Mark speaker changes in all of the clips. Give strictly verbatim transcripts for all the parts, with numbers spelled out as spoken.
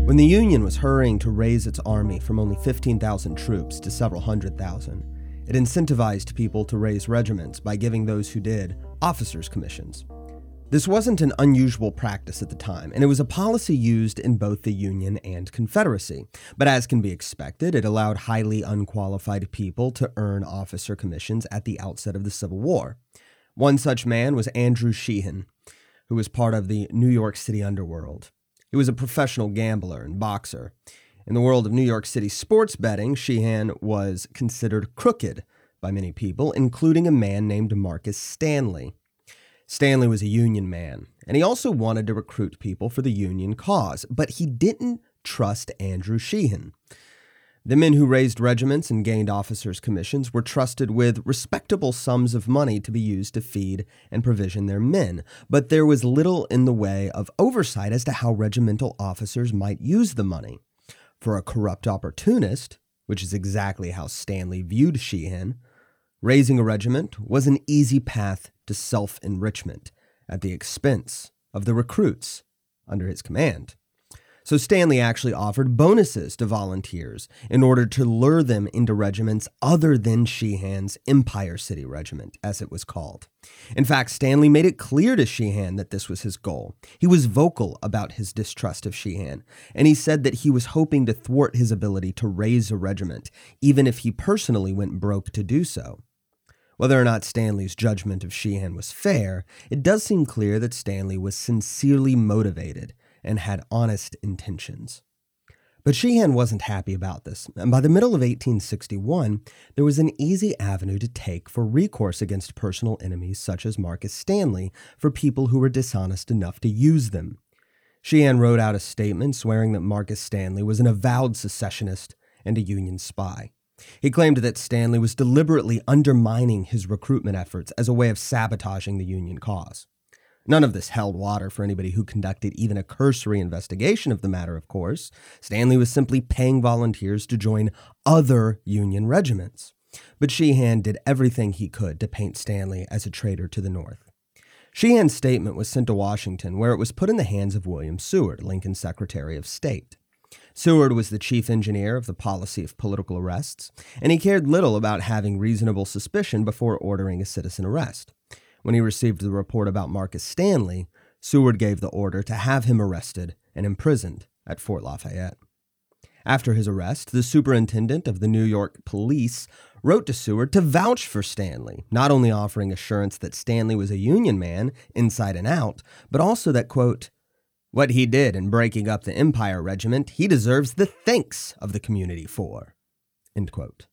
Speaker 1: When the Union was hurrying to raise its army from only fifteen thousand troops to several hundred thousand, it incentivized people to raise regiments by giving those who did officers' commissions. This wasn't an unusual practice at the time, and it was a policy used in both the Union and Confederacy. But as can be expected, it allowed highly unqualified people to earn officer commissions at the outset of the Civil War. One such man was Andrew Sheehan, who was part of the New York City underworld. He was a professional gambler and boxer. In the world of New York City sports betting, Sheehan was considered crooked by many people, including a man named Marcus Stanley. Stanley was a Union man, and he also wanted to recruit people for the Union cause, but he didn't trust Andrew Sheehan. The men who raised regiments and gained officers' commissions were trusted with respectable sums of money to be used to feed and provision their men, but there was little in the way of oversight as to how regimental officers might use the money. For a corrupt opportunist, which is exactly how Stanley viewed Sheehan, raising a regiment was an easy path to self-enrichment at the expense of the recruits under his command. So Stanley actually offered bonuses to volunteers in order to lure them into regiments other than Sheehan's Empire City Regiment, as it was called. In fact, Stanley made it clear to Sheehan that this was his goal. He was vocal about his distrust of Sheehan, and he said that he was hoping to thwart his ability to raise a regiment, even if he personally went broke to do so. Whether or not Stanley's judgment of Sheehan was fair, it does seem clear that Stanley was sincerely motivated and had honest intentions. But Sheehan wasn't happy about this, and by the middle of eighteen sixty-one, there was an easy avenue to take for recourse against personal enemies such as Marcus Stanley for people who were dishonest enough to use them. Sheehan wrote out a statement swearing that Marcus Stanley was an avowed secessionist and a Union spy. He claimed that Stanley was deliberately undermining his recruitment efforts as a way of sabotaging the Union cause. None of this held water for anybody who conducted even a cursory investigation of the matter, of course. Stanley was simply paying volunteers to join other Union regiments. But Sheehan did everything he could to paint Stanley as a traitor to the North. Sheehan's statement was sent to Washington, where it was put in the hands of William Seward, Lincoln's Secretary of State. Seward was the chief engineer of the policy of political arrests, and he cared little about having reasonable suspicion before ordering a citizen arrest. When he received the report about Marcus Stanley, Seward gave the order to have him arrested and imprisoned at Fort Lafayette. After his arrest, the superintendent of the New York police wrote to Seward to vouch for Stanley, not only offering assurance that Stanley was a Union man inside and out, but also that, quote, what he did in breaking up the Empire Regiment, he deserves the thanks of the community for, end quote.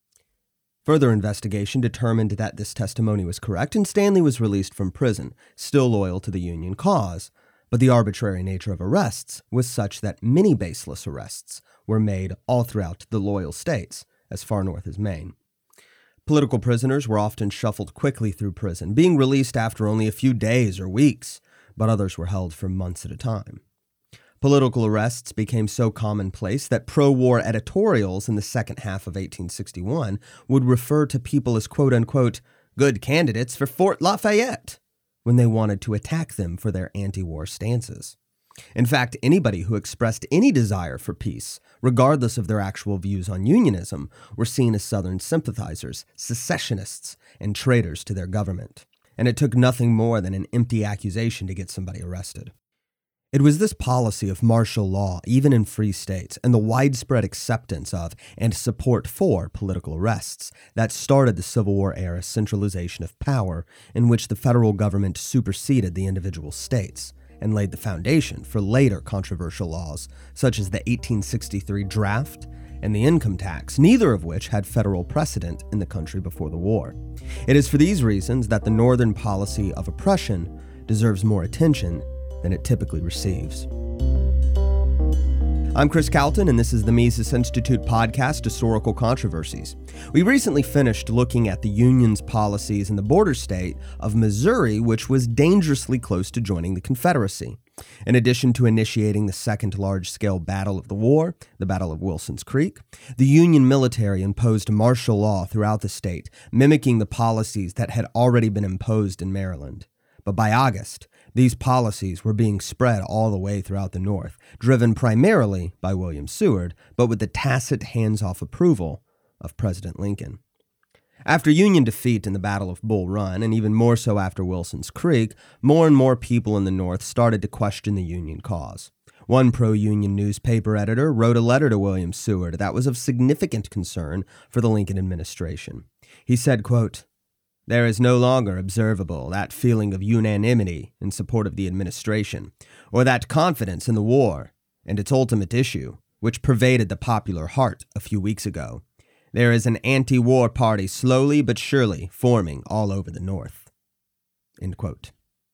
Speaker 1: Further investigation determined that this testimony was correct, and Stanley was released from prison, still loyal to the Union cause. But the arbitrary nature of arrests was such that many baseless arrests were made all throughout the loyal states, as far north as Maine. Political prisoners were often shuffled quickly through prison, being released after only a few days or weeks, but others were held for months at a time. Political arrests became so commonplace that pro-war editorials in the second half of eighteen sixty-one would refer to people as quote-unquote good candidates for Fort Lafayette when they wanted to attack them for their anti-war stances. In fact, anybody who expressed any desire for peace, regardless of their actual views on unionism, were seen as Southern sympathizers, secessionists, and traitors to their government. And it took nothing more than an empty accusation to get somebody arrested. It was this policy of martial law, even in free states, and the widespread acceptance of and support for political arrests that started the Civil War-era centralization of power in which the federal government superseded the individual states and laid the foundation for later controversial laws such as the eighteen sixty-three draft and the income tax, neither of which had federal precedent in the country before the war. It is for these reasons that the Northern policy of oppression deserves more attention than it typically receives. I'm Chris Calton, and this is the Mises Institute podcast, Historical Controversies. We recently finished looking at the Union's policies in the border state of Missouri, which was dangerously close to joining the Confederacy. In addition to initiating the second large-scale battle of the war, the Battle of Wilson's Creek, the Union military imposed martial law throughout the state, mimicking the policies that had already been imposed in Maryland. But by August, These policies were being spread all the way throughout the North, driven primarily by William Seward, but with the tacit hands-off approval of President Lincoln. After Union defeat in the Battle of Bull Run, and even more so after Wilson's Creek, more and more people in the North started to question the Union cause. One pro-Union newspaper editor wrote a letter to William Seward that was of significant concern for the Lincoln administration. He said, quote, "There is no longer observable that feeling of unanimity in support of the administration, or that confidence in the war and its ultimate issue, which pervaded the popular heart a few weeks ago. There is an anti-war party slowly but surely forming all over the North." End quote.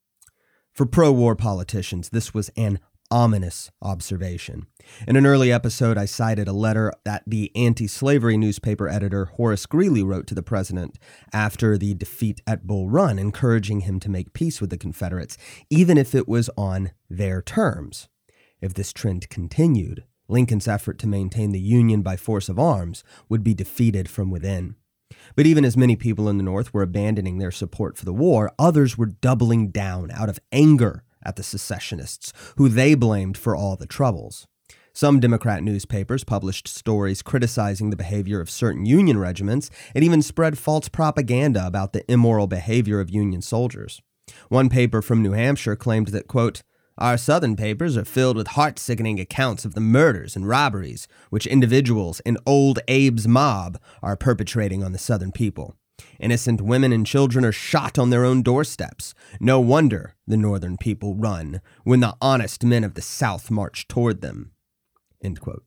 Speaker 1: For pro-war politicians, this was an ominous observation. In an early episode, I cited a letter that the anti-slavery newspaper editor Horace Greeley wrote to the president after the defeat at Bull Run, encouraging him to make peace with the Confederates, even if it was on their terms. If this trend continued, Lincoln's effort to maintain the Union by force of arms would be defeated from within. But even as many people in the North were abandoning their support for the war, others were doubling down out of anger at the secessionists, who they blamed for all the troubles. Some Democrat newspapers published stories criticizing the behavior of certain Union regiments and even spread false propaganda about the immoral behavior of Union soldiers. One paper from New Hampshire claimed that, quote, "Our Southern papers are filled with heart-sickening accounts of the murders and robberies which individuals in Old Abe's mob are perpetrating on the Southern people. Innocent women and children are shot on their own doorsteps. No wonder the Northern people run when the honest men of the South march toward them." End quote.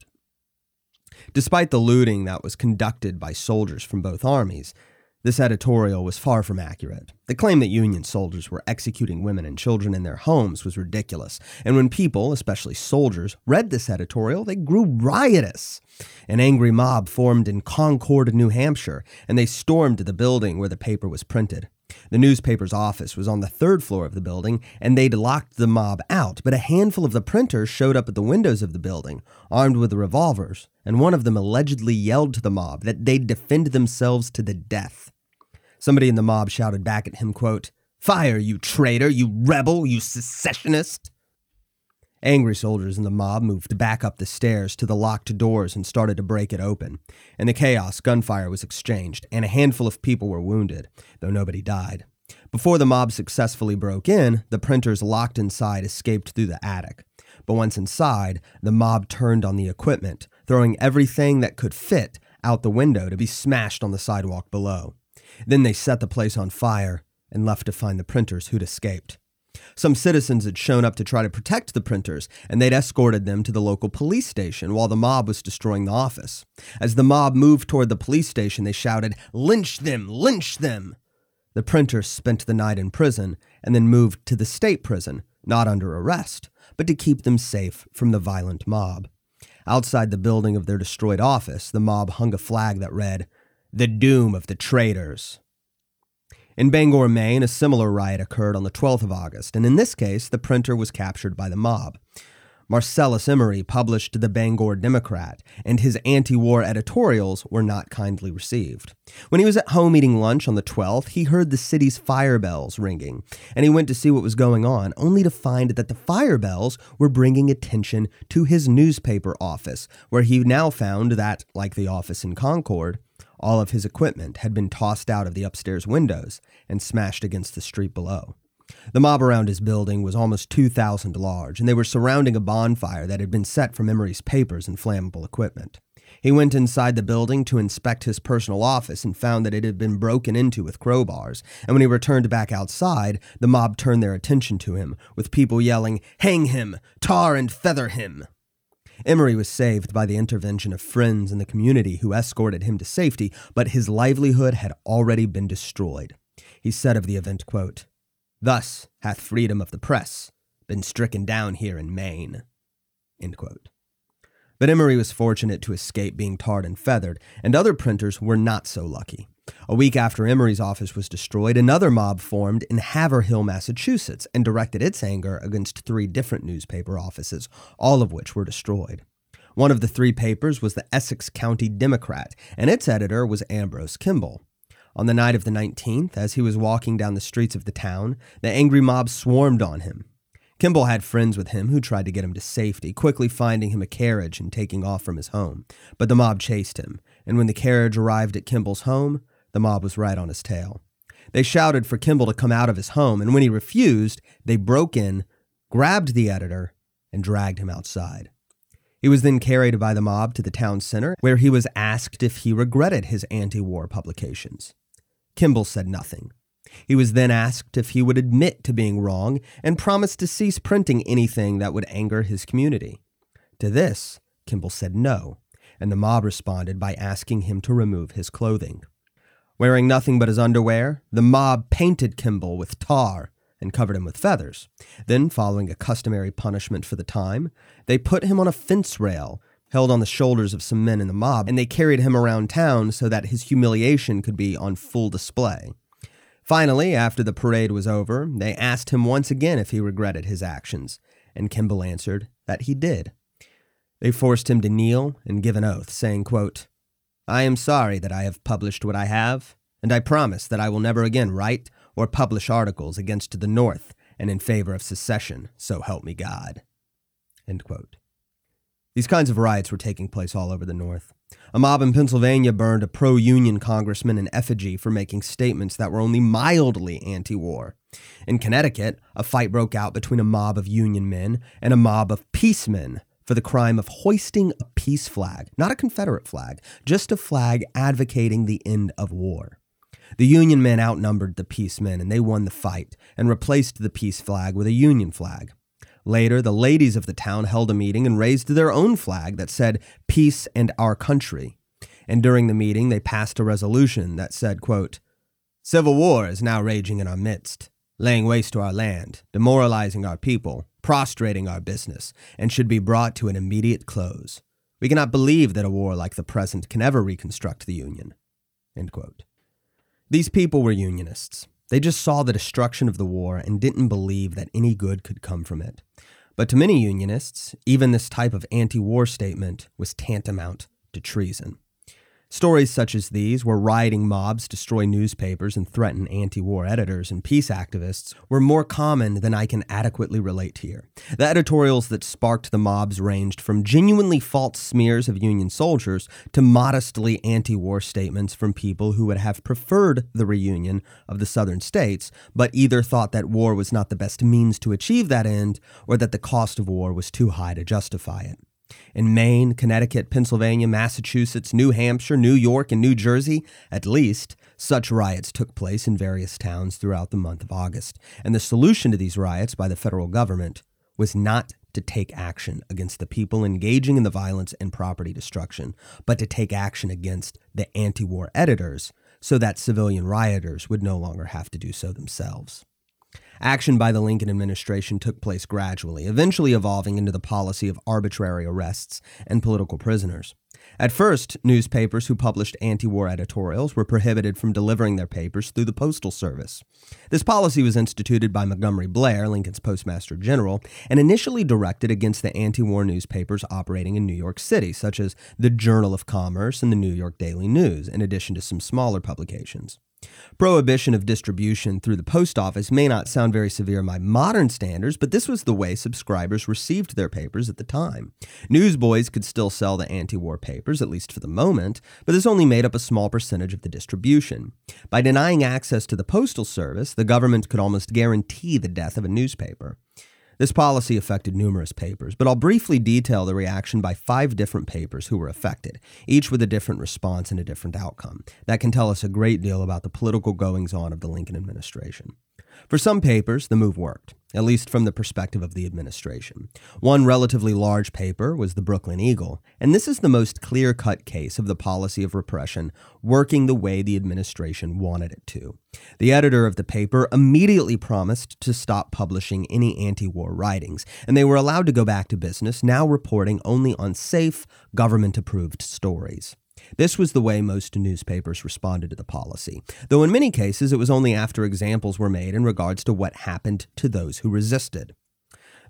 Speaker 1: Despite the looting that was conducted by soldiers from both armies, this editorial was far from accurate. The claim that Union soldiers were executing women and children in their homes was ridiculous, and when people, especially soldiers, read this editorial, they grew riotous. An angry mob formed in Concord, New Hampshire, and they stormed the building where the paper was printed. The newspaper's office was on the third floor of the building, and they'd locked the mob out, but a handful of the printers showed up at the windows of the building, armed with revolvers, and one of them allegedly yelled to the mob that they'd defend themselves to the death. Somebody in the mob shouted back at him, quote, "Fire, you traitor, you rebel, you secessionist." Angry soldiers in the mob moved back up the stairs to the locked doors and started to break it open. In the chaos, gunfire was exchanged, and a handful of people were wounded, though nobody died. Before the mob successfully broke in, the printers locked inside escaped through the attic. But once inside, the mob turned on the equipment, throwing everything that could fit out the window to be smashed on the sidewalk below. Then they set the place on fire and left to find the printers who'd escaped. Some citizens had shown up to try to protect the printers, and they'd escorted them to the local police station while the mob was destroying the office. As the mob moved toward the police station, they shouted, "Lynch them! Lynch them!" The printers spent the night in prison and then moved to the state prison, not under arrest, but to keep them safe from the violent mob. Outside the building of their destroyed office, the mob hung a flag that read, "The doom of the traitors." In Bangor, Maine, a similar riot occurred on the twelfth of August, and in this case, the printer was captured by the mob. Marcellus Emery published the Bangor Democrat, and his anti-war editorials were not kindly received. When he was at home eating lunch on the twelfth, he heard the city's fire bells ringing, and he went to see what was going on, only to find that the fire bells were bringing attention to his newspaper office, where he now found that, like the office in Concord, all of his equipment had been tossed out of the upstairs windows and smashed against the street below. The mob around his building was almost two thousand large, and they were surrounding a bonfire that had been set from Emery's papers and flammable equipment. He went inside the building to inspect his personal office and found that it had been broken into with crowbars, and when he returned back outside, the mob turned their attention to him, with people yelling, "Hang him! Tar and feather him!" Emery was saved by the intervention of friends in the community who escorted him to safety, but his livelihood had already been destroyed. He said of the event, quote, "Thus hath freedom of the press been stricken down here in Maine." End quote. But Emery was fortunate to escape being tarred and feathered, and other printers were not so lucky. A week after Emery's office was destroyed, another mob formed in Haverhill, Massachusetts, and directed its anger against three different newspaper offices, all of which were destroyed. One of the three papers was the Essex County Democrat, and its editor was Ambrose Kimball. On the night of the nineteenth, as he was walking down the streets of the town, the angry mob swarmed on him. Kimball had friends with him who tried to get him to safety, quickly finding him a carriage and taking off from his home. But the mob chased him, and when the carriage arrived at Kimball's home, the mob was right on his tail. They shouted for Kimball to come out of his home, and when he refused, they broke in, grabbed the editor, and dragged him outside. He was then carried by the mob to the town center, where he was asked if he regretted his anti-war publications. Kimball said nothing. He was then asked if he would admit to being wrong and promised to cease printing anything that would anger his community. To this, Kimball said no, and the mob responded by asking him to remove his clothing. Wearing nothing but his underwear, the mob painted Kimball with tar and covered him with feathers. Then, following a customary punishment for the time, they put him on a fence rail held on the shoulders of some men in the mob, and they carried him around town so that his humiliation could be on full display. Finally, after the parade was over, they asked him once again if he regretted his actions, and Kimball answered that he did. They forced him to kneel and give an oath, saying, quote, "I am sorry that I have published what I have, and I promise that I will never again write or publish articles against the North and in favor of secession, so help me God." End quote. These kinds of riots were taking place all over the North. A mob in Pennsylvania burned a pro-Union congressman in effigy for making statements that were only mildly anti-war. In Connecticut, a fight broke out between a mob of Union men and a mob of peace men for the crime of hoisting a peace flag, not a Confederate flag, just a flag advocating the end of war. The Union men outnumbered the peace men, and they won the fight and replaced the peace flag with a Union flag. Later, the ladies of the town held a meeting and raised their own flag that said, "Peace and our country." And during the meeting, they passed a resolution that said, quote, "Civil war is now raging in our midst, laying waste to our land, demoralizing our people, prostrating our business, and should be brought to an immediate close. We cannot believe that a war like the present can ever reconstruct the Union." End quote. These people were Unionists. They just saw the destruction of the war and didn't believe that any good could come from it. But to many Unionists, even this type of anti-war statement was tantamount to treason. Stories such as these, where rioting mobs destroy newspapers and threaten anti-war editors and peace activists, were more common than I can adequately relate here. The editorials that sparked the mobs ranged from genuinely false smears of Union soldiers to modestly anti-war statements from people who would have preferred the reunion of the Southern states, but either thought that war was not the best means to achieve that end, or that the cost of war was too high to justify it. In Maine, Connecticut, Pennsylvania, Massachusetts, New Hampshire, New York, and New Jersey, at least, such riots took place in various towns throughout the month of August. And the solution to these riots by the federal government was not to take action against the people engaging in the violence and property destruction, but to take action against the anti-war editors so that civilian rioters would no longer have to do so themselves. Action by the Lincoln administration took place gradually, eventually evolving into the policy of arbitrary arrests and political prisoners. At first, newspapers who published anti-war editorials were prohibited from delivering their papers through the Postal Service. This policy was instituted by Montgomery Blair, Lincoln's Postmaster General, and initially directed against the anti-war newspapers operating in New York City, such as the Journal of Commerce and the New York Daily News, in addition to some smaller publications. Prohibition of distribution through the post office may not sound very severe by modern standards, but this was the way subscribers received their papers at the time. Newsboys could still sell the anti-war papers, at least for the moment, but this only made up a small percentage of the distribution. By denying access to the postal service, the government could almost guarantee the death of a newspaper. This policy affected numerous papers, but I'll briefly detail the reaction by five different papers who were affected, each with a different response and a different outcome. That can tell us a great deal about the political goings-on of the Lincoln administration. For some papers, the move worked, at least from the perspective of the administration. One relatively large paper was the Brooklyn Eagle, and this is the most clear-cut case of the policy of repression working the way the administration wanted it to. The editor of the paper immediately promised to stop publishing any anti-war writings, and they were allowed to go back to business, now reporting only on safe, government-approved stories. This was the way most newspapers responded to the policy, though in many cases it was only after examples were made in regards to what happened to those who resisted.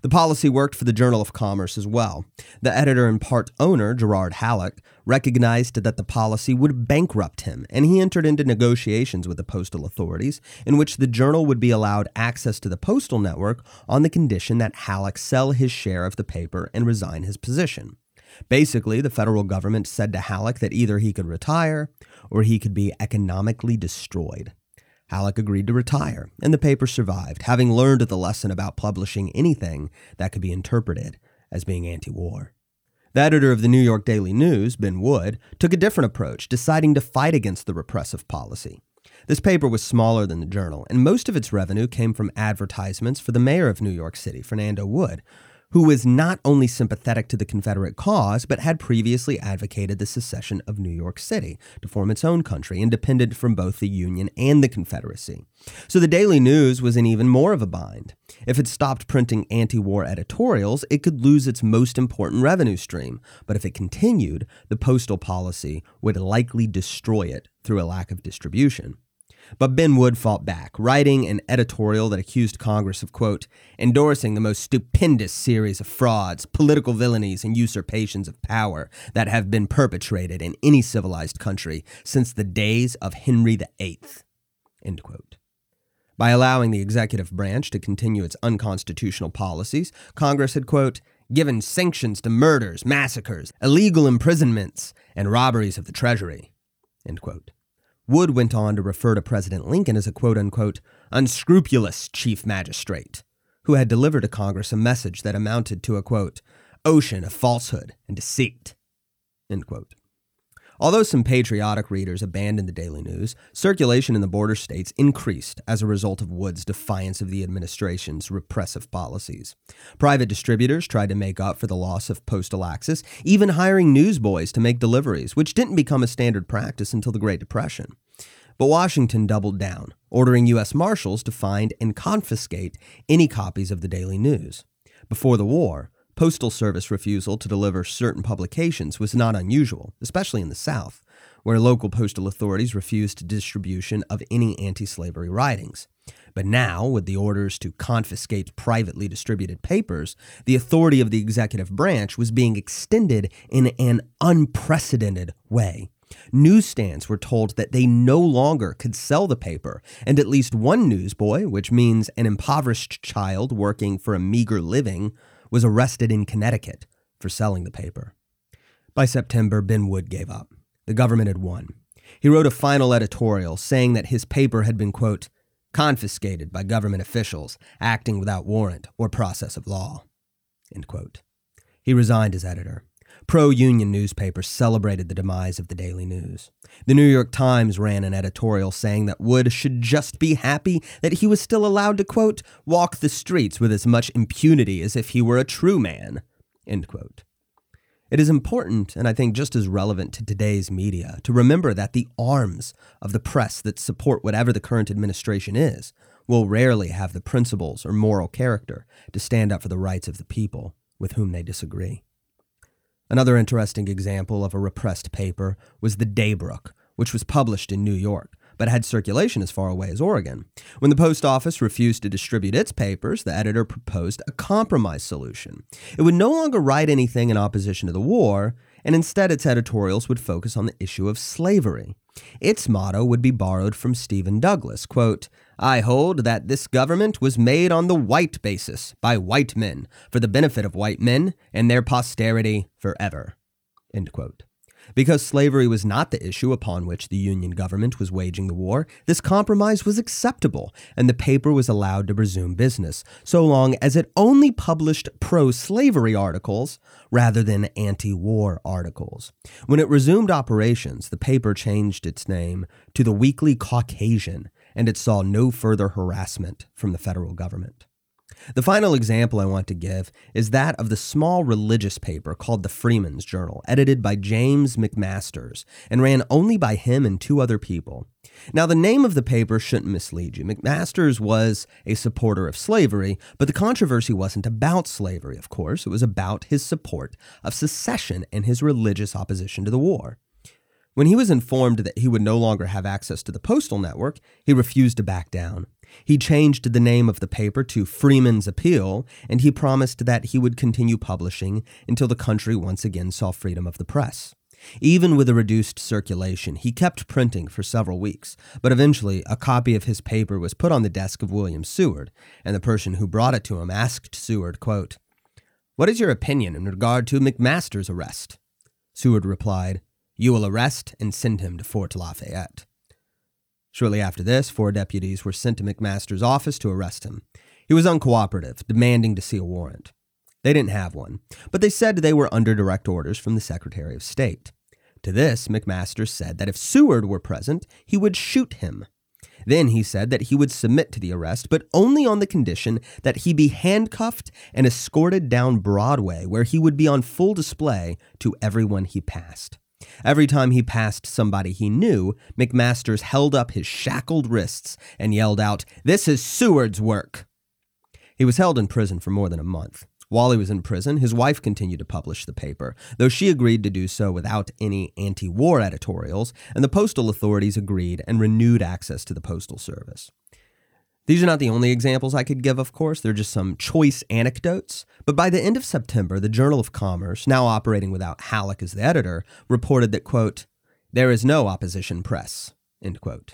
Speaker 1: The policy worked for the Journal of Commerce as well. The editor and part owner, Gerard Halleck, recognized that the policy would bankrupt him, and he entered into negotiations with the postal authorities in which the Journal would be allowed access to the postal network on the condition that Halleck sell his share of the paper and resign his position. Basically, the federal government said to Halleck that either he could retire or he could be economically destroyed. Halleck agreed to retire, and the paper survived, having learned the lesson about publishing anything that could be interpreted as being anti-war. The editor of the New York Daily News, Ben Wood, took a different approach, deciding to fight against the repressive policy. This paper was smaller than the Journal, and most of its revenue came from advertisements for the mayor of New York City, Fernando Wood, who was not only sympathetic to the Confederate cause, but had previously advocated the secession of New York City to form its own country, independent from both the Union and the Confederacy. So the Daily News was in even more of a bind. If it stopped printing anti-war editorials, it could lose its most important revenue stream, but if it continued, the postal policy would likely destroy it through a lack of distribution. But Ben Wood fought back, writing an editorial that accused Congress of, quote, endorsing the most stupendous series of frauds, political villainies, and usurpations of power that have been perpetrated in any civilized country since the days of Henry the Eighth, end quote. By allowing the executive branch to continue its unconstitutional policies, Congress had, quote, given sanctions to murders, massacres, illegal imprisonments, and robberies of the Treasury, end quote. Wood went on to refer to President Lincoln as a quote-unquote unscrupulous chief magistrate, who had delivered to Congress a message that amounted to a, quote, ocean of falsehood and deceit, end quote. Although some patriotic readers abandoned the Daily News, circulation in the border states increased as a result of Wood's defiance of the administration's repressive policies. Private distributors tried to make up for the loss of postal access, even hiring newsboys to make deliveries, which didn't become a standard practice until the Great Depression. But Washington doubled down, ordering U S Marshals to find and confiscate any copies of the Daily News. Before the war, Postal Service refusal to deliver certain publications was not unusual, especially in the South, where local postal authorities refused distribution of any anti-slavery writings. But now, with the orders to confiscate privately distributed papers, the authority of the executive branch was being extended in an unprecedented way. Newsstands were told that they no longer could sell the paper, and at least one newsboy, which means an impoverished child working for a meager living, was arrested in Connecticut for selling the paper. By September, Ben Wood gave up. The government had won. He wrote a final editorial saying that his paper had been, quote, confiscated by government officials acting without warrant or process of law, end quote. He resigned as editor. Pro-union newspapers celebrated the demise of the Daily News. The New York Times ran an editorial saying that Wood should just be happy that he was still allowed to, quote, walk the streets with as much impunity as if he were a true man, end quote. It is important, and I think just as relevant to today's media, to remember that the arms of the press that support whatever the current administration is will rarely have the principles or moral character to stand up for the rights of the people with whom they disagree. Another interesting example of a repressed paper was the Daybrook, which was published in New York, but had circulation as far away as Oregon. When the post office refused to distribute its papers, the editor proposed a compromise solution. It would no longer write anything in opposition to the war, and instead its editorials would focus on the issue of slavery. Its motto would be borrowed from Stephen Douglas, quote, I hold that this government was made on the white basis by white men for the benefit of white men and their posterity forever, end quote. Because slavery was not the issue upon which the Union government was waging the war, this compromise was acceptable, and the paper was allowed to resume business, so long as it only published pro-slavery articles rather than anti-war articles. When it resumed operations, the paper changed its name to the Weekly Caucasian, and it saw no further harassment from the federal government. The final example I want to give is that of the small religious paper called the Freeman's Journal, edited by James McMasters, and ran only by him and two other people. Now, the name of the paper shouldn't mislead you. McMasters was a supporter of slavery, but the controversy wasn't about slavery, of course. It was about his support of secession and his religious opposition to the war. When he was informed that he would no longer have access to the postal network, he refused to back down. He changed the name of the paper to Freeman's Appeal, and he promised that he would continue publishing until the country once again saw freedom of the press. Even with a reduced circulation, he kept printing for several weeks, but eventually a copy of his paper was put on the desk of William Seward, and the person who brought it to him asked Seward, quote, "What is your opinion in regard to McMaster's arrest?" Seward replied, "You will arrest and send him to Fort Lafayette." Shortly after this, four deputies were sent to McMaster's office to arrest him. He was uncooperative, demanding to see a warrant. They didn't have one, but they said they were under direct orders from the Secretary of State. To this, McMaster said that if Seward were present, he would shoot him. Then he said that he would submit to the arrest, but only on the condition that he be handcuffed and escorted down Broadway, where he would be on full display to everyone he passed. Every time he passed somebody he knew, McMaster held up his shackled wrists and yelled out, "This is Seward's work." He was held in prison for more than a month. While he was in prison, his wife continued to publish the paper, though she agreed to do so without any anti-war editorials, and the postal authorities agreed and renewed access to the postal service. These are not the only examples I could give, of course. They're just some choice anecdotes. But by the end of September, the Journal of Commerce, now operating without Halleck as the editor, reported that, quote, "There is no opposition press," end quote.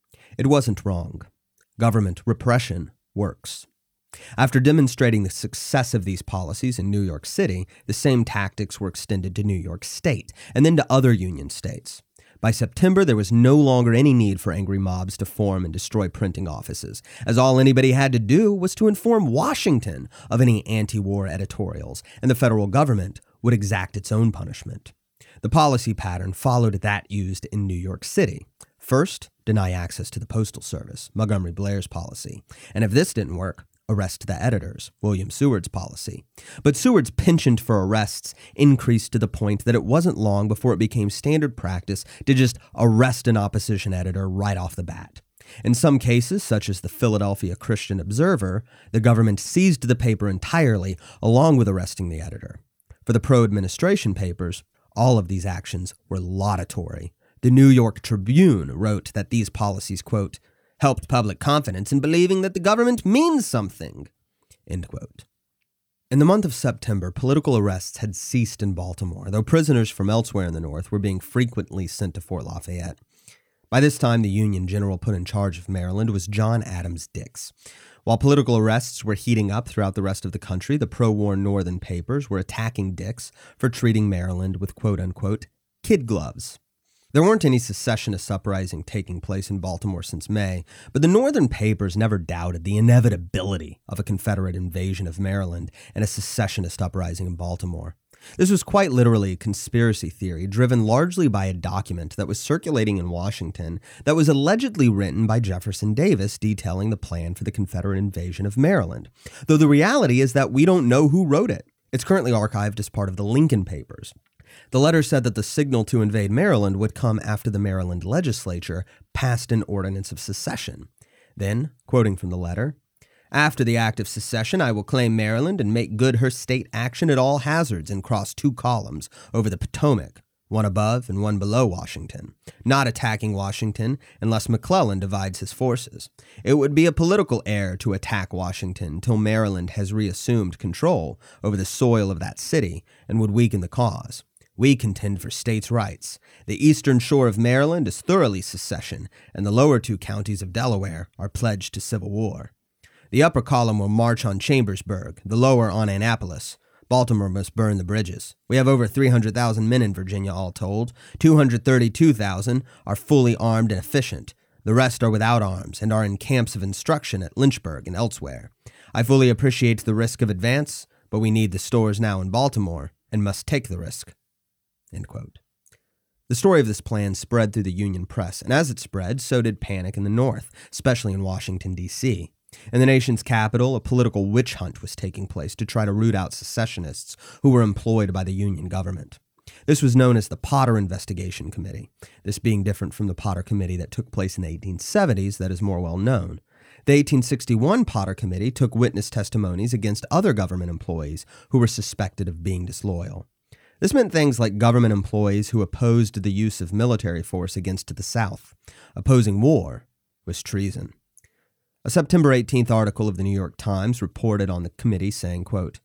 Speaker 1: It wasn't wrong. Government repression works. After demonstrating the success of these policies in New York City, the same tactics were extended to New York State, and then to other Union states. By September, there was no longer any need for angry mobs to form and destroy printing offices, as all anybody had to do was to inform Washington of any anti-war editorials, and the federal government would exact its own punishment. The policy pattern followed that used in New York City. First, deny access to the postal service, Montgomery Blair's policy, and if this didn't work, arrest the editors, William Seward's policy. But Seward's penchant for arrests increased to the point that it wasn't long before it became standard practice to just arrest an opposition editor right off the bat. In some cases, such as the Philadelphia Christian Observer, the government seized the paper entirely, along with arresting the editor. For the pro-administration papers, all of these actions were laudatory. The New York Tribune wrote that these policies, quote, "helped public confidence in believing that the government means something," end quote. In the month of September, political arrests had ceased in Baltimore, though prisoners from elsewhere in the North were being frequently sent to Fort Lafayette. By this time, the Union general put in charge of Maryland was John Adams Dix. While political arrests were heating up throughout the rest of the country, the pro-war Northern papers were attacking Dix for treating Maryland with quote-unquote kid gloves. There weren't any secessionist uprising taking place in Baltimore since May, but the Northern papers never doubted the inevitability of a Confederate invasion of Maryland and a secessionist uprising in Baltimore. This was quite literally a conspiracy theory driven largely by a document that was circulating in Washington that was allegedly written by Jefferson Davis detailing the plan for the Confederate invasion of Maryland, though the reality is that we don't know who wrote it. It's currently archived as part of the Lincoln Papers. The letter said that the signal to invade Maryland would come after the Maryland legislature passed an ordinance of secession. Then, quoting from the letter, "After the act of secession, I will claim Maryland and make good her state action at all hazards and cross two columns over the Potomac, one above and one below Washington, not attacking Washington unless McClellan divides his forces. It would be a political error to attack Washington until Maryland has reassumed control over the soil of that city and would weaken the cause. We contend for states' rights. The eastern shore of Maryland is thoroughly secession, and the lower two counties of Delaware are pledged to civil war. The upper column will march on Chambersburg, the lower on Annapolis. Baltimore must burn the bridges. We have over three hundred thousand men in Virginia, all told. two hundred thirty-two thousand are fully armed and efficient. The rest are without arms and are in camps of instruction at Lynchburg and elsewhere. I fully appreciate the risk of advance, but we need the stores now in Baltimore and must take the risk." End quote. The story of this plan spread through the Union press, and as it spread, so did panic in the North, especially in Washington, D C In the nation's capital, a political witch hunt was taking place to try to root out secessionists who were employed by the Union government. This was known as the Potter Investigation Committee, this being different from the Potter Committee that took place in the eighteen seventies that is more well known. The eighteen sixty-one Potter Committee took witness testimonies against other government employees who were suspected of being disloyal. This meant things like government employees who opposed the use of military force against the South. Opposing war was treason. A September eighteenth article of the New York Times reported on the committee saying, quote,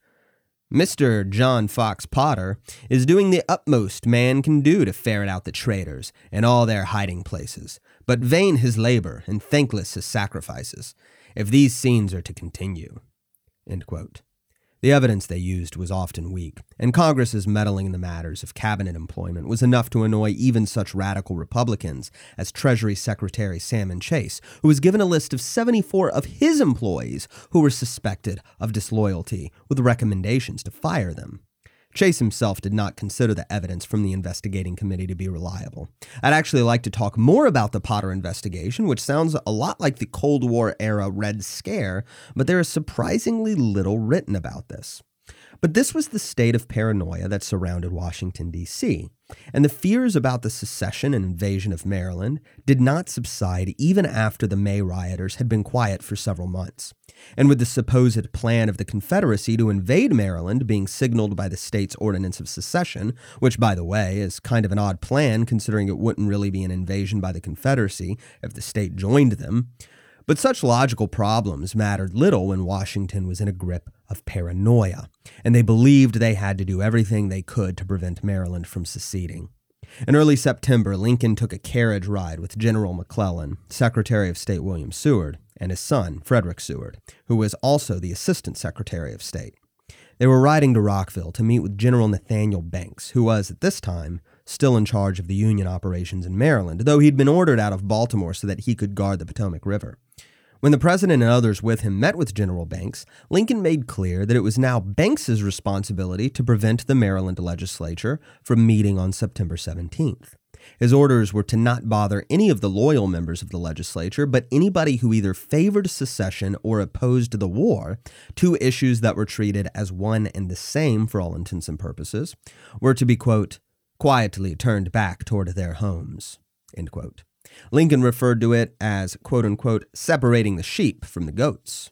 Speaker 1: Mister John Fox Potter is doing the utmost man can do to ferret out the traitors and all their hiding places, but vain his labor and thankless his sacrifices, if these scenes are to continue. End quote. The evidence they used was often weak, and Congress's meddling in the matters of cabinet employment was enough to annoy even such radical Republicans as Treasury Secretary Salmon Chase, who was given a list of seventy-four of his employees who were suspected of disloyalty, with recommendations to fire them. Chase himself did not consider the evidence from the investigating committee to be reliable. I'd actually like to talk more about the Potter investigation, which sounds a lot like the Cold War-era Red Scare, but there is surprisingly little written about this. But this was the state of paranoia that surrounded Washington, D C, and the fears about the secession and invasion of Maryland did not subside even after the May rioters had been quiet for several months. And with the supposed plan of the Confederacy to invade Maryland being signaled by the state's Ordinance of Secession, which, by the way, is kind of an odd plan considering it wouldn't really be an invasion by the Confederacy if the state joined them, but such logical problems mattered little when Washington was in a grip of paranoia, and they believed they had to do everything they could to prevent Maryland from seceding. In early September, Lincoln took a carriage ride with General McClellan, Secretary of State William Seward, and his son, Frederick Seward, who was also the Assistant Secretary of State. They were riding to Rockville to meet with General Nathaniel Banks, who was, at this time, still in charge of the Union operations in Maryland, though he'd been ordered out of Baltimore so that he could guard the Potomac River. When the president and others with him met with General Banks, Lincoln made clear that it was now Banks's responsibility to prevent the Maryland legislature from meeting on September seventeenth. His orders were to not bother any of the loyal members of the legislature, but anybody who either favored secession or opposed the war, two issues that were treated as one and the same for all intents and purposes, were to be, quote, quietly turned back toward their homes, end quote. Lincoln referred to it as, quote-unquote, separating the sheep from the goats.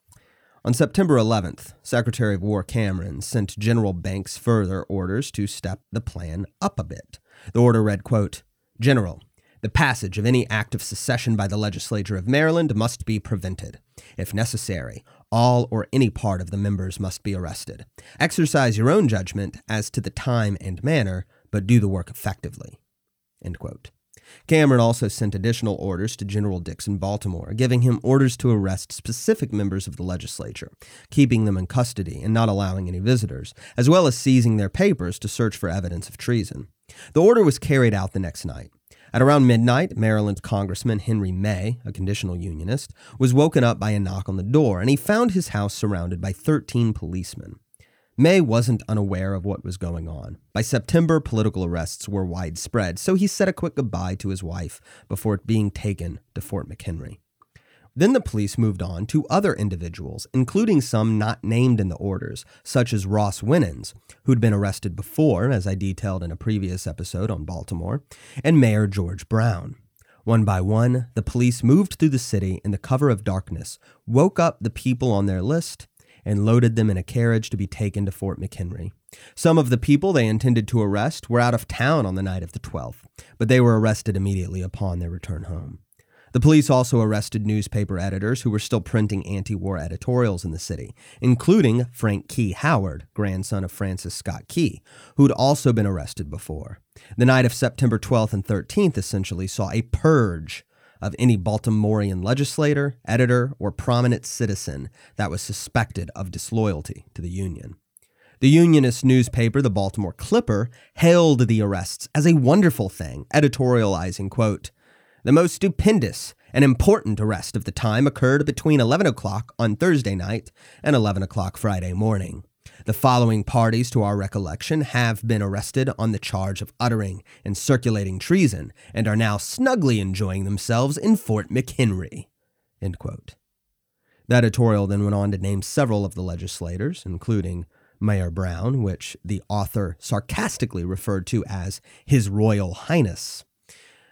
Speaker 1: On September eleventh, Secretary of War Cameron sent General Banks further orders to step the plan up a bit. The order read, quote, General, the passage of any act of secession by the legislature of Maryland must be prevented. If necessary, all or any part of the members must be arrested. Exercise your own judgment as to the time and manner, but do the work effectively, end quote. Cameron also sent additional orders to General Dix in Baltimore, giving him orders to arrest specific members of the legislature, keeping them in custody and not allowing any visitors, as well as seizing their papers to search for evidence of treason. The order was carried out the next night. At around midnight, Maryland Congressman Henry May, a conditional unionist, was woken up by a knock on the door, and he found his house surrounded by thirteen policemen. May wasn't unaware of what was going on. By September, political arrests were widespread, so he said a quick goodbye to his wife before being taken to Fort McHenry. Then the police moved on to other individuals, including some not named in the orders, such as Ross Winans, who'd been arrested before, as I detailed in a previous episode on Baltimore, and Mayor George Brown. One by one, the police moved through the city in the cover of darkness, woke up the people on their list, and loaded them in a carriage to be taken to Fort McHenry. Some of the people they intended to arrest were out of town on the night of the twelfth, but they were arrested immediately upon their return home. The police also arrested newspaper editors who were still printing anti-war editorials in the city, including Frank Key Howard, grandson of Francis Scott Key, who'd also been arrested before. The night of September twelfth and thirteenth essentially saw a purge of any Baltimorean legislator, editor, or prominent citizen that was suspected of disloyalty to the Union. The Unionist newspaper, the Baltimore Clipper, hailed the arrests as a wonderful thing, editorializing, quote, the most stupendous and important arrest of the time occurred between eleven o'clock on Thursday night and eleven o'clock Friday morning. The following parties to our recollection have been arrested on the charge of uttering and circulating treason and are now snugly enjoying themselves in Fort McHenry, end quote. The editorial then went on to name several of the legislators, including Mayor Brown, which the author sarcastically referred to as His Royal Highness.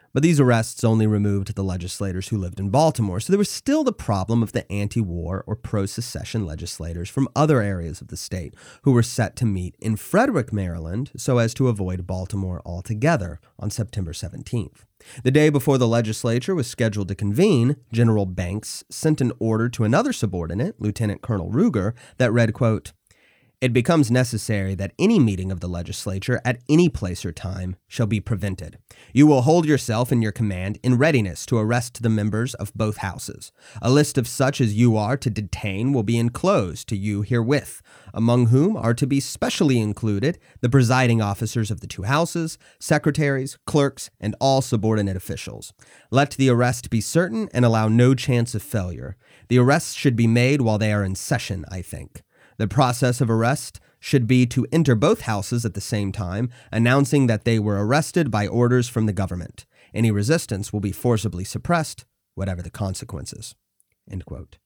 Speaker 1: But these arrests only removed the legislators who lived in Baltimore, so there was still the problem of the anti-war or pro-secession legislators from other areas of the state who were set to meet in Frederick, Maryland, so as to avoid Baltimore altogether on September seventeenth. The day before the legislature was scheduled to convene, General Banks sent an order to another subordinate, Lieutenant Colonel Ruger, that read, quote, "It becomes necessary that any meeting of the legislature at any place or time shall be prevented. You will hold yourself and your command in readiness to arrest the members of both houses. A list of such as you are to detain will be enclosed to you herewith, among whom are to be specially included the presiding officers of the two houses, secretaries, clerks, and all subordinate officials. Let the arrest be certain and allow no chance of failure. The arrests should be made while they are in session, I think. The process of arrest should be to enter both houses at the same time, announcing that they were arrested by orders from the government. Any resistance will be forcibly suppressed, whatever the consequences." End quote.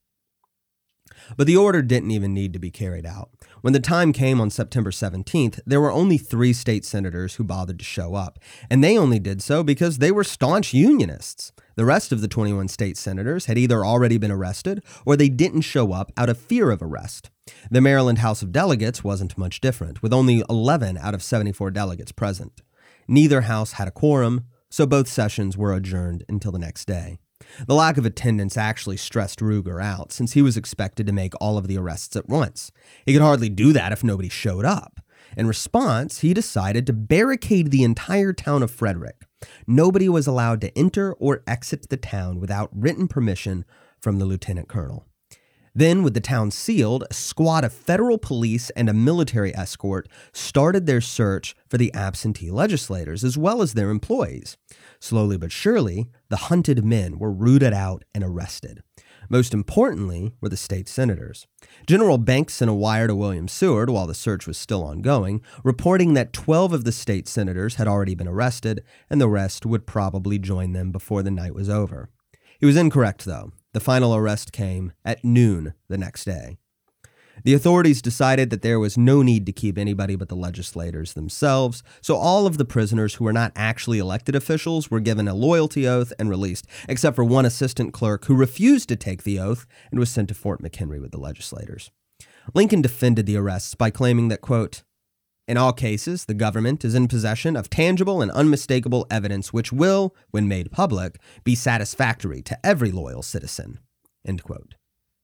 Speaker 1: But the order didn't even need to be carried out. When the time came on September seventeenth, there were only three state senators who bothered to show up, and they only did so because they were staunch Unionists. The rest of the twenty-one state senators had either already been arrested or they didn't show up out of fear of arrest. The Maryland House of Delegates wasn't much different, with only eleven out of seventy-four delegates present. Neither house had a quorum, so both sessions were adjourned until the next day. The lack of attendance actually stressed Ruger out, since he was expected to make all of the arrests at once. He could hardly do that if nobody showed up. In response, he decided to barricade the entire town of Frederick. Nobody was allowed to enter or exit the town without written permission from the lieutenant colonel. Then, with the town sealed, a squad of federal police and a military escort started their search for the absentee legislators, as well as their employees. Slowly but surely, the hunted men were rooted out and arrested. Most importantly were the state senators. General Banks sent a wire to William Seward while the search was still ongoing, reporting that twelve of the state senators had already been arrested, and the rest would probably join them before the night was over. He was incorrect, though. The final arrest came at noon the next day. The authorities decided that there was no need to keep anybody but the legislators themselves, so all of the prisoners who were not actually elected officials were given a loyalty oath and released, except for one assistant clerk who refused to take the oath and was sent to Fort McHenry with the legislators. Lincoln defended the arrests by claiming that, quote, "In all cases, the government is in possession of tangible and unmistakable evidence which will, when made public, be satisfactory to every loyal citizen." End quote.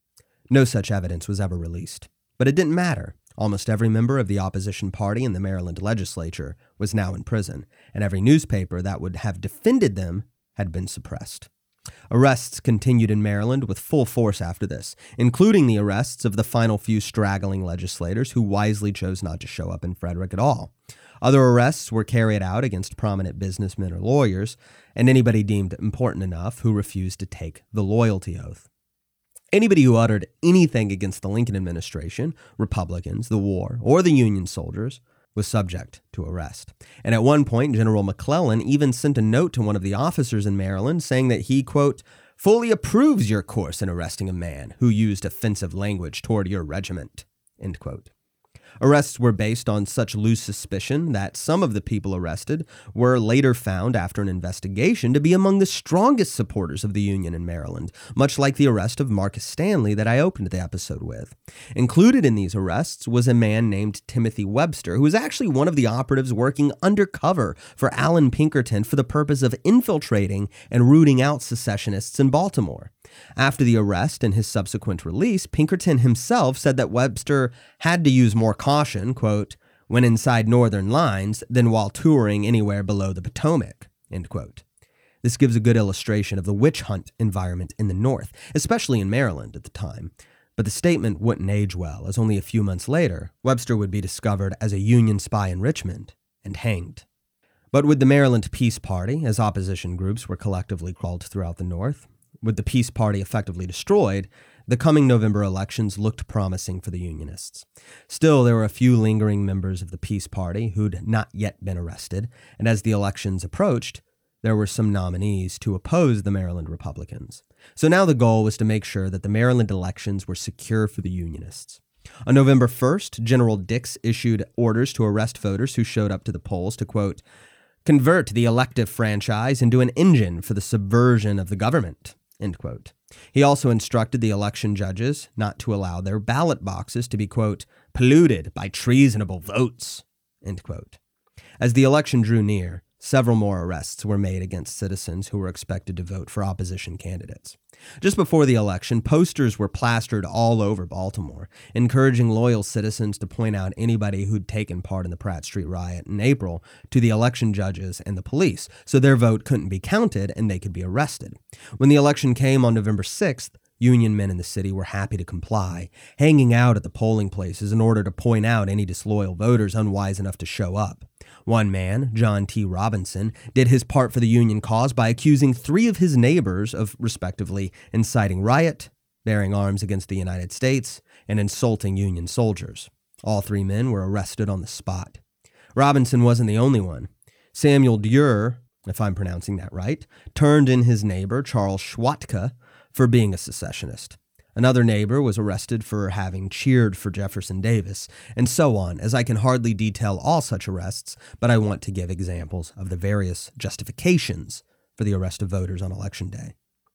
Speaker 1: No such evidence was ever released, but it didn't matter. Almost every member of the opposition party in the Maryland legislature was now in prison, and every newspaper that would have defended them had been suppressed. Arrests continued in Maryland with full force after this, including the arrests of the final few straggling legislators who wisely chose not to show up in Frederick at all. Other arrests were carried out against prominent businessmen or lawyers, and anybody deemed important enough who refused to take the loyalty oath. Anybody who uttered anything against the Lincoln administration, Republicans, the war, or the Union soldiers was subject to arrest. And at one point, General McClellan even sent a note to one of the officers in Maryland saying that he, quote, "fully approves your course in arresting a man who used offensive language toward your regiment," end quote. Arrests were based on such loose suspicion that some of the people arrested were later found after an investigation to be among the strongest supporters of the Union in Maryland, much like the arrest of Marcus Stanley that I opened the episode with. Included in these arrests was a man named Timothy Webster, who was actually one of the operatives working undercover for Allan Pinkerton for the purpose of infiltrating and rooting out secessionists in Baltimore. After the arrest and his subsequent release, Pinkerton himself said that Webster had to use more caution, quote, "when inside northern lines than while touring anywhere below the Potomac," end quote. This gives a good illustration of the witch hunt environment in the North, especially in Maryland at the time. But the statement wouldn't age well, as only a few months later, Webster would be discovered as a Union spy in Richmond and hanged. But with the Maryland Peace Party, as opposition groups were collectively called throughout the North, with the Peace Party effectively destroyed, the coming November elections looked promising for the Unionists. Still, there were a few lingering members of the Peace Party who'd not yet been arrested, and as the elections approached, there were some nominees to oppose the Maryland Republicans. So now the goal was to make sure that the Maryland elections were secure for the Unionists. On November first, General Dix issued orders to arrest voters who showed up to the polls to, quote, convert the elective franchise into an engine for the subversion of the government, end quote. He also instructed the election judges not to allow their ballot boxes to be, quote, polluted by treasonable votes, end quote. As the election drew near, several more arrests were made against citizens who were expected to vote for opposition candidates. Just before the election, posters were plastered all over Baltimore, encouraging loyal citizens to point out anybody who'd taken part in the Pratt Street riot in April to the election judges and the police, so their vote couldn't be counted and they could be arrested. When the election came on November sixth, Union men in the city were happy to comply, hanging out at the polling places in order to point out any disloyal voters unwise enough to show up. One man, John T. Robinson, did his part for the Union cause by accusing three of his neighbors of, respectively, inciting riot, bearing arms against the United States, and insulting Union soldiers. All three men were arrested on the spot. Robinson wasn't the only one. Samuel Duer, if I'm pronouncing that right, turned in his neighbor, Charles Schwatka, for being a secessionist. Another neighbor was arrested for having cheered for Jefferson Davis, and so on, as I can hardly detail all such arrests, but I want to give examples of the various justifications for the arrest of voters on Election Day.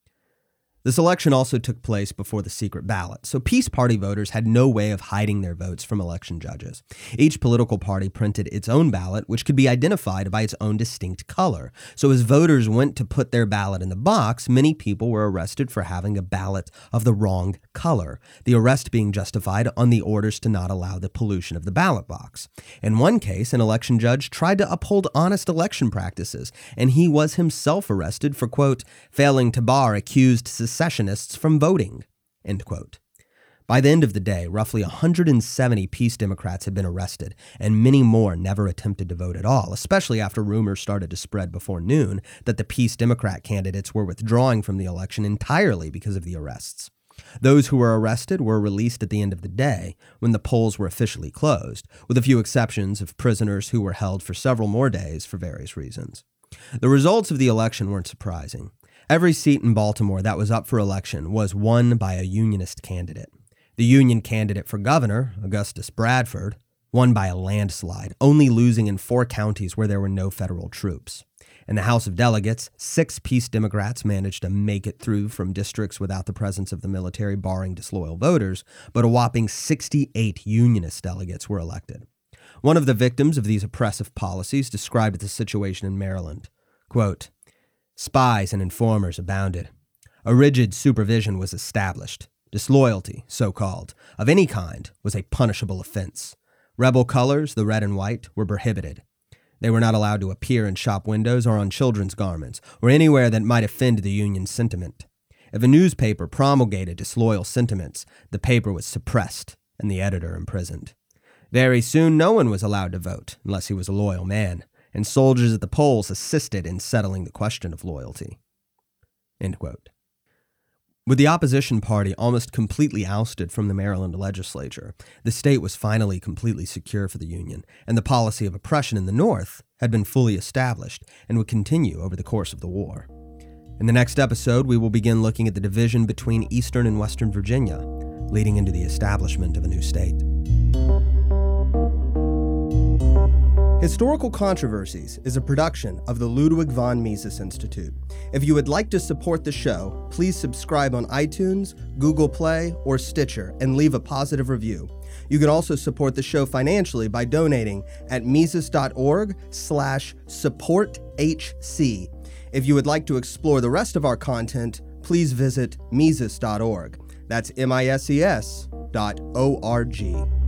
Speaker 1: This election also took place before the secret ballot, so Peace Party voters had no way of hiding their votes from election judges. Each political party printed its own ballot, which could be identified by its own distinct color. So as voters went to put their ballot in the box, many people were arrested for having a ballot of the wrong color, the arrest being justified on the orders to not allow the pollution of the ballot box. In one case, an election judge tried to uphold honest election practices, and he was himself arrested for, quote, failing to bar accused secessionists from voting, end quote. By the end of the day, roughly one hundred seventy Peace Democrats had been arrested, and many more never attempted to vote at all, especially after rumors started to spread before noon that the Peace Democrat candidates were withdrawing from the election entirely because of the arrests. Those who were arrested were released at the end of the day, when the polls were officially closed, with a few exceptions of prisoners who were held for several more days for various reasons. The results of the election weren't surprising. Every seat in Baltimore that was up for election was won by a Unionist candidate. The Union candidate for governor, Augustus Bradford, won by a landslide, only losing in four counties where there were no federal troops. In the House of Delegates, six Peace Democrats managed to make it through from districts without the presence of the military barring disloyal voters, but a whopping sixty-eight Unionist delegates were elected. One of the victims of these oppressive policies described the situation in Maryland. Quote, spies and informers abounded. A rigid supervision was established. Disloyalty, so-called, of any kind, was a punishable offense. Rebel colors, the red and white, were prohibited. They were not allowed to appear in shop windows or on children's garments, or anywhere that might offend the Union sentiment. If a newspaper promulgated disloyal sentiments, the paper was suppressed and the editor imprisoned. Very soon no one was allowed to vote, unless he was a loyal man, and soldiers at the polls assisted in settling the question of loyalty. End quote. With the opposition party almost completely ousted from the Maryland legislature, the state was finally completely secure for the Union, and the policy of oppression in the North had been fully established and would continue over the course of the war. In the next episode, we will begin looking at the division between Eastern and Western Virginia, leading into the establishment of a new state. Historical Controversies is a production of the Ludwig von Mises Institute. If you would like to support the show, please subscribe on iTunes, Google Play, or Stitcher and leave a positive review. You can also support the show financially by donating at Mises.org slash supporthc. If you would like to explore the rest of our content, please visit Mises dot org. That's M I S E S dot O R G.